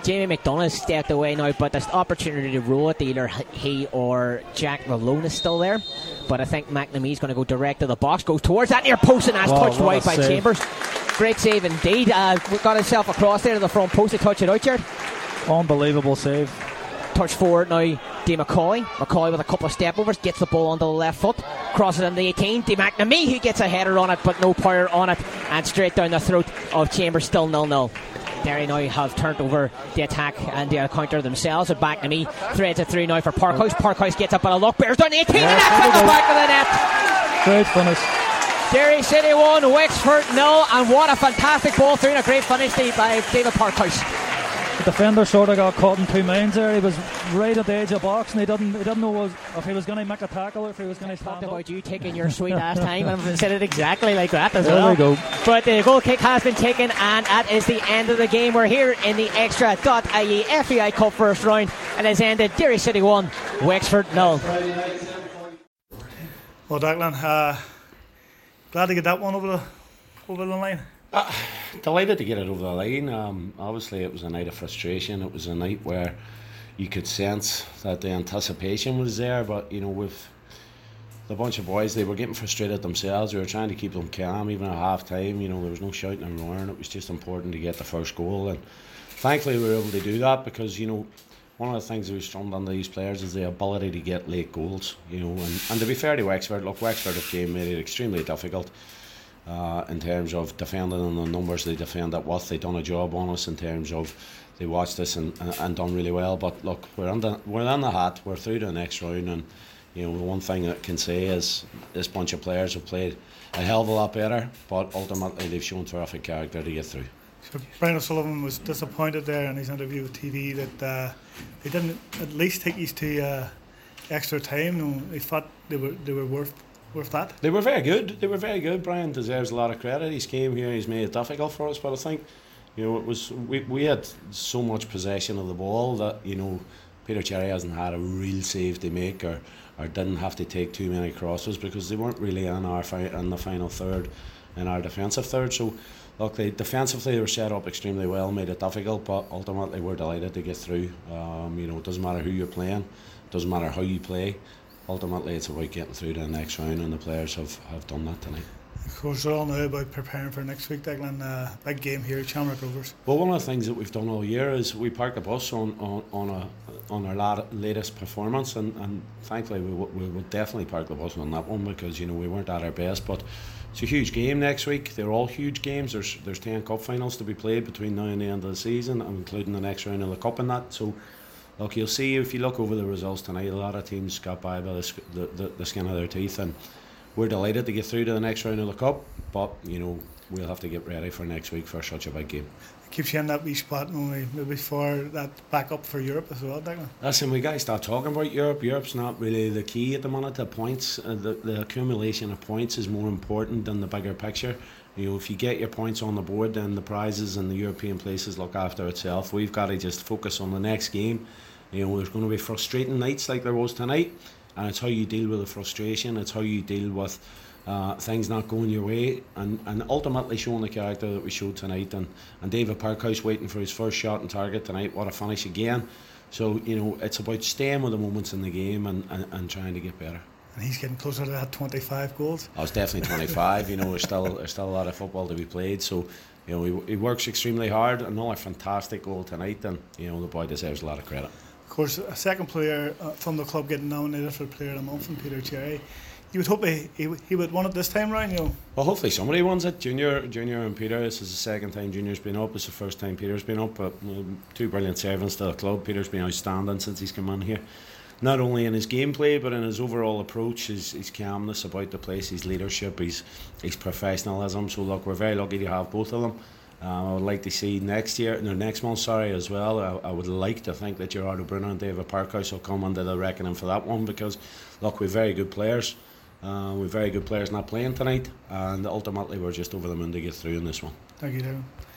Jamie McDonough has stepped away now, but this opportunity to roll it, either he or Jack Malone is still there. But I think McNamee's going to go direct to the box, goes towards that near post, and that's touched wide by Chambers. Great save indeed. Got himself across there to the front post to touch it out, Jared. Unbelievable save. Touch forward now, D. McCauley. McCauley with a couple of step overs, gets the ball onto the left foot, crosses in the 18. D. McNamee, who gets a header on it, but no power on it, and straight down the throat of Chambers, still 0-0. Derry now have turned over the attack and the counter themselves. And McNamee threads it through now for Parkhouse. Parkhouse gets up on a lock, bears down the 18, and that's at the back of the net. Great finish. Derry City 1, Wexford 0, and what a fantastic ball through and a great finish by David Parkhouse. The defender sort of got caught in two minds there. He was right at the edge of the box, and he didn't know if he was going to make a tackle or if he was going to stand up. Talked about you taking your sweet ass time and said it exactly like that as well. There we go. But the goal kick has been taken, and that is the end of the game. We're here in the Extra.ie FAI Cup first round, and it's ended Derry City 1, Wexford 0. Well, Declan, glad to get that one over the line. Delighted to get it over the line. Obviously it was a night of frustration. It was a night where you could sense that the anticipation was there, but with the bunch of boys, they were getting frustrated themselves. We were trying to keep them calm even at half time. There was no shouting and roaring. It was just important to get the first goal, and thankfully we were able to do that, because one of the things that we strummed on these players is the ability to get late goals. And to be fair to Wexford, Wexford have made it extremely difficult in terms of defending, and the numbers they defend at with. They've done a job on us in terms of they watched us and done really well. But look, we're on the hat. We're through to the next round, and the one thing I can say is this bunch of players have played a hell of a lot better, but ultimately they've shown terrific character to get through. So Brian O'Sullivan was disappointed there in his interview with TV that they didn't at least take these to extra time. He thought they were worth that. They were very good. Brian deserves a lot of credit. He's came here, he's made it difficult for us, but I think it was we had so much possession of the ball that Peter Cherry hasn't had a real save to make or didn't have to take too many crosses, because they weren't really in the final third, in our defensive third. So look, defensively they were set up extremely well, made it difficult, but ultimately we're delighted to get through. It doesn't matter who you're playing, it doesn't matter how you play. Ultimately it's about getting through to the next round, and the players have done that tonight. Of course, we're all now about preparing for next week, Declan. Big game here, Shamrock Rovers. Well, one of the things that we've done all year is we parked the bus on our latest performance, and thankfully we would definitely park the bus on that one, because we weren't at our best. But it's a huge game next week. They're all huge games. There's 10 cup finals to be played between now and the end of the season, including the next round of the cup and that. So look, you'll see if you look over the results tonight, a lot of teams got by the skin of their teeth, and we're delighted to get through to the next round of the cup, but we'll have to get ready for next week for such a big game. It keeps you in that wee spot maybe for that backup for Europe as well, Declan. Listen, we got to start talking about Europe. Europe's not really the key at the minute. The points, the accumulation of points is more important than the bigger picture. If you get your points on the board, then the prizes and the European places look after itself. We've got to just focus on the next game. There's going to be frustrating nights like there was tonight, and it's how you deal with the frustration. It's how you deal with things not going your way, and ultimately showing the character that we showed tonight. And David Parkhouse waiting for his first shot on target tonight. What a finish again. So it's about staying with the moments in the game and trying to get better. And he's getting closer to that 25 goals. I was definitely 25. There's still a lot of football to be played. So he works extremely hard. Another fantastic goal tonight, and the boy deserves a lot of credit. Of course, a second player from the club getting nominated for Player of the Month from Peter Cherry. You would hope he would win it this time round, Well, hopefully somebody wins it. Junior and Peter. This is the second time Junior's been up. It's the first time Peter's been up. But two brilliant servants to the club. Peter's been outstanding since he's come in here. Not only in his gameplay, but in his overall approach, his calmness about the place, his leadership, his professionalism. So look, we're very lucky to have both of them. I would like to see next month as well. I would like to think that Gerardo Bruno and David Parkhouse will come under the reckoning for that one, because look, we've very good players. We've very good players not playing tonight, and ultimately we're just over the moon to get through in this one. Thank you, David.